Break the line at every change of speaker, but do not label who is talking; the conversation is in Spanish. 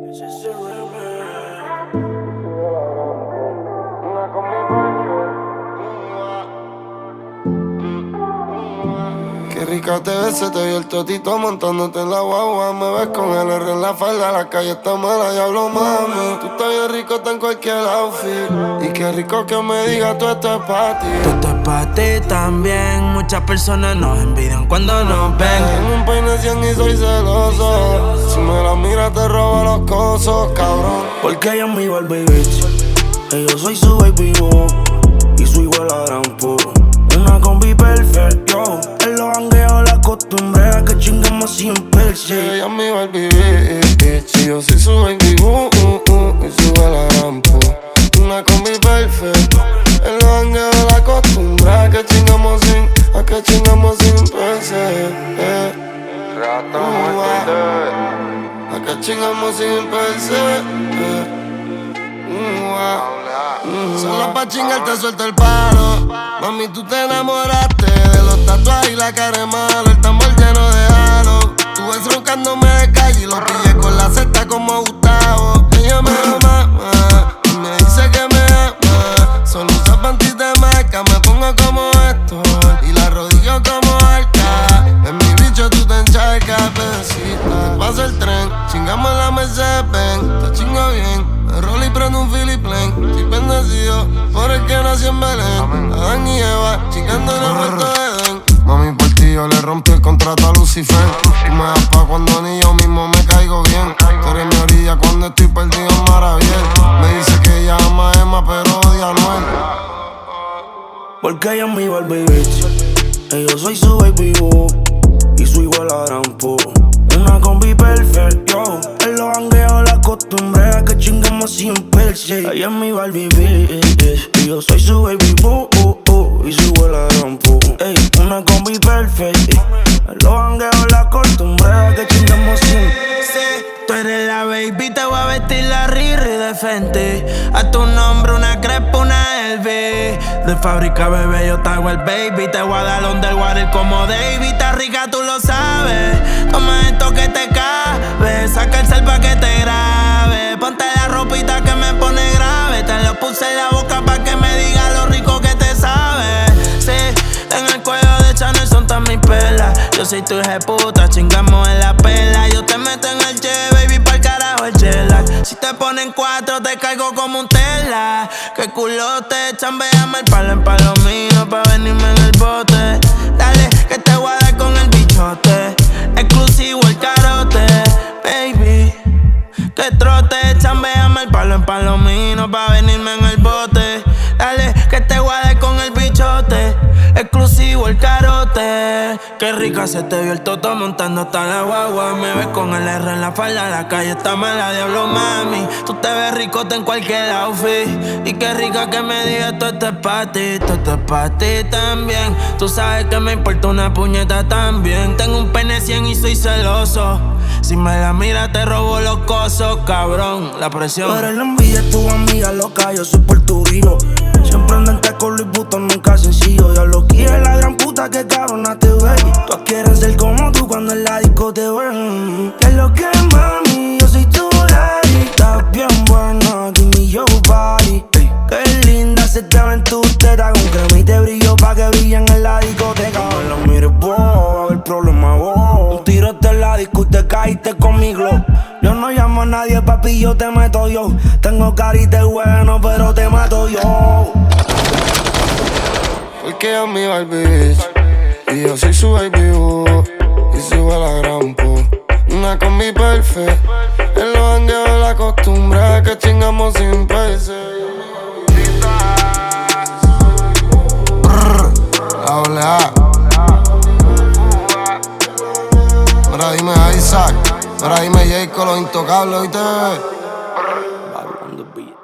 Qué rica te ves, se te vio el totito montándote en la guagua. Me ves con el R en la falda, la calle está mala, diablo mami. Tú estás bien rico, está en cualquier outfit. Y qué rico que me digas, tú esto es pa' ti.
Tú esto es pa' ti también. Muchas personas nos envidian cuando nos ven.
Tengo un peine 100 y soy celoso. Si me la miras te robo los cosos, cabrón.
Porque ella es mi Barbie bitch, y yo soy su baby boo, y su igual a gran po. Una combi perfecta, yo. En los jangueos la acostumbré a que chingamos sin perse.
Ella es mi Barbie bitch, y yo soy su baby boo, y su la gran po. Una combi perfecta. En los jangueos la acostumbré a que chingamos sin perse. A que chingamos sin perse. Solo pa' chingar te suelto el palo. Mami, tú te enamoraste de los tatuajes y la cara de malo. El tambor lleno de halo. Tú ves roncándome de calle y los pillé con la cesta como Gustavo. Ella me ama y me dice que me ama. Solo usa panties de marca, me pongo como esto y la rodillo como arca. En mi bicho tú te encharcas, pedacita. Pasa el tren, chingamos la Mercedes-Benz. Te chingo bien. Me rolo y prendo un Philip Plain. Estoy bendecido por el que nació en Belén. Adán y Eva, chingando en el huerto de Edén. Mami, por ti yo le rompí el contrato a Lucifer. Tú me das pa' cuando ni yo mismo me caigo bien. Tú eres mi orilla cuando estoy perdido en Maraviel. Me dice que ella ama a Emma pero odia a Noel.
Porque ella es mi Barbie bitch, y yo soy su baby boo, y su igual a gran po. Una combi perfecta, yo. En los jangueos la acostumbré a que chingamos sin perse. Ella es mi Barbie bitch, y yo soy su baby boo, y su igual a gran po. Ey, una combi perfecta. En los jangueos la acostumbré a que chingamos sin. Sí, tú eres la baby, te voy a vestir la Riri de Fenty. A tu nombre una crepa, una LV. De fábrica, bebé, yo te hago el baby. Te voy a dar underwater como David. Está rica, tú lo sabes. Toma esto que te cabe. Saca el cel pa' que te grabe. Ponte la ropita que me pone grave. Te lo puse en la boca pa' que me diga lo rico que te sabe. Sí, en el cuello de Chanel son todas mis pelas. Yo soy tu puta, chingamos en la pela. Yo te meto en el jet, baby, pa'l carajo el jet-lag. Si te ponen 4, te caigo como un tela. Que culote, chambeame el palo en palomino pa' venirme en el bote. Dale, que te voy a dar con el bichote. Exclusivo el carote, baby. Que trote, chambeame el palo en palomino pa' venirme en el bote. Dale, que te voy a dar con el bichote. Exclusivo el carote. Qué rica se te vio el toto montando hasta la guagua. Me ves con el R en la falda, la calle está mala, diablo mami. Tú te ves ricota en cualquier outfit. Y qué rica que me digas, todo esto es pa' ti, todo esto es pa' ti también. Tú sabes que me importa una puñeta también. Tengo un pene 100 y soy celoso. Si me la miras te robo los cosos, cabrón. La presión.
Pero la envidia es tu amiga loca, yo soy portuguino. Siempre ando en con Luis Vuitton, nunca sencillo. Ya lo quiere la gran puta que cabrona te ve. Todas quieren ser como tú cuando en la disco te ven. ¿Qué es lo que mami? Yo soy tu daddy. Estás bien buena, give me your body. Qué linda se te ven tus tetas. Con crema y te brillo pa' que brillen en la discoteca. No la mires vos, va a haber problema vos. Un tirote en la disco y te caíste conmigo. Yo no llamo a nadie, papi, yo te meto yo. Tengo carita bueno, pero te mato yo.
Porque ella es mi Barbie bitch, y yo soy su baby boo, y su la gran po. Una combi perfecta. En los jangueos la costumbre a que chingamos sin perse. Doble A. Mira, dime Isaac. Mira, dime Jay con los intocables, ¿oíste, bebé?
Babylon the beat.